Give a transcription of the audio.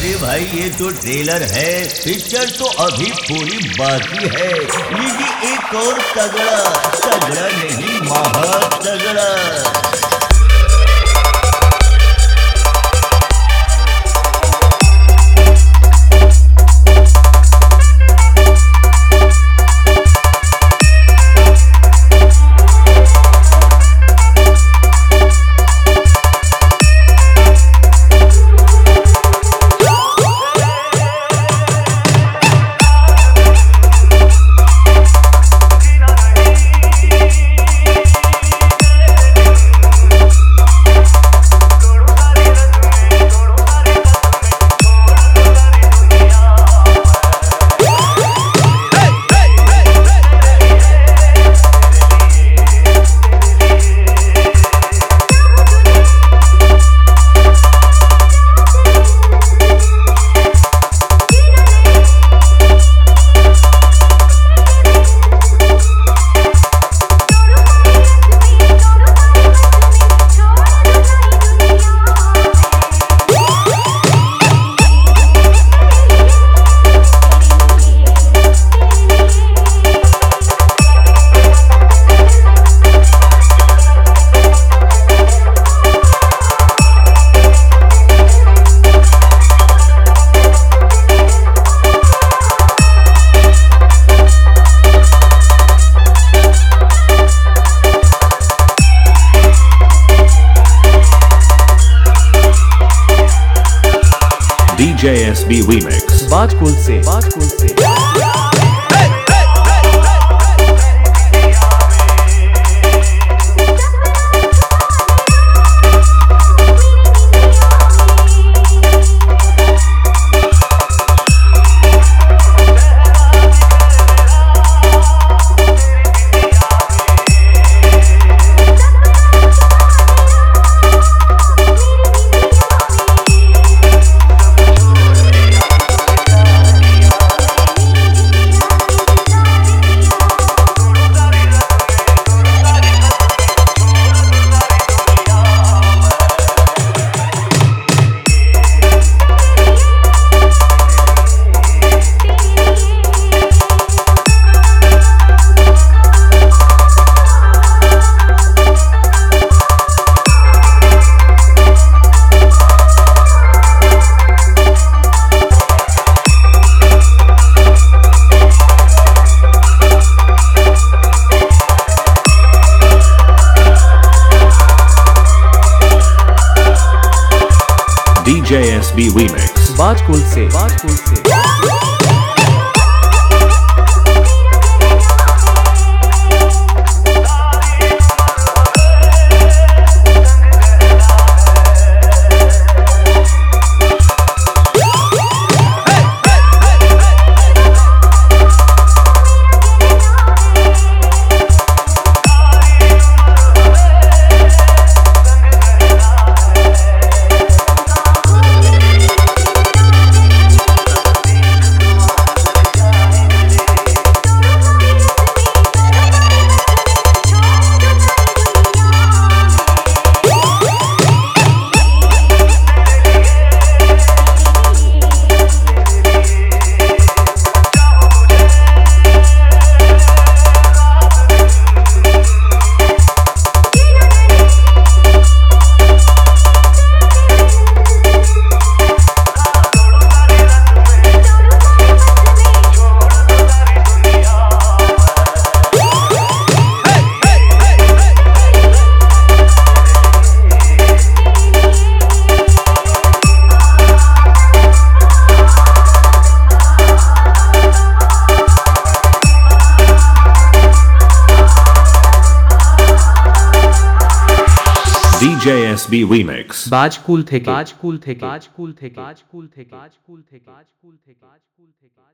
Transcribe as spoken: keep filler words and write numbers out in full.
अरे भाई ये तो ट्रेलर है, पिक्चर तो अभी पूरी बाकी है। लीजिए एक और तगड़ा, तगड़ा नहीं महा तगड़ा। D J S B Remix बाजकुल से बाजकुल से D J S B Remix बाजकुल से बाजकुल से D J S B Remix बाजकुल থেকে বাজকুল থেকে বাজকুল থেকে বাজকুল থেকে বাজকুল থেকে বাজকুল থেকে বাজকুল থেকে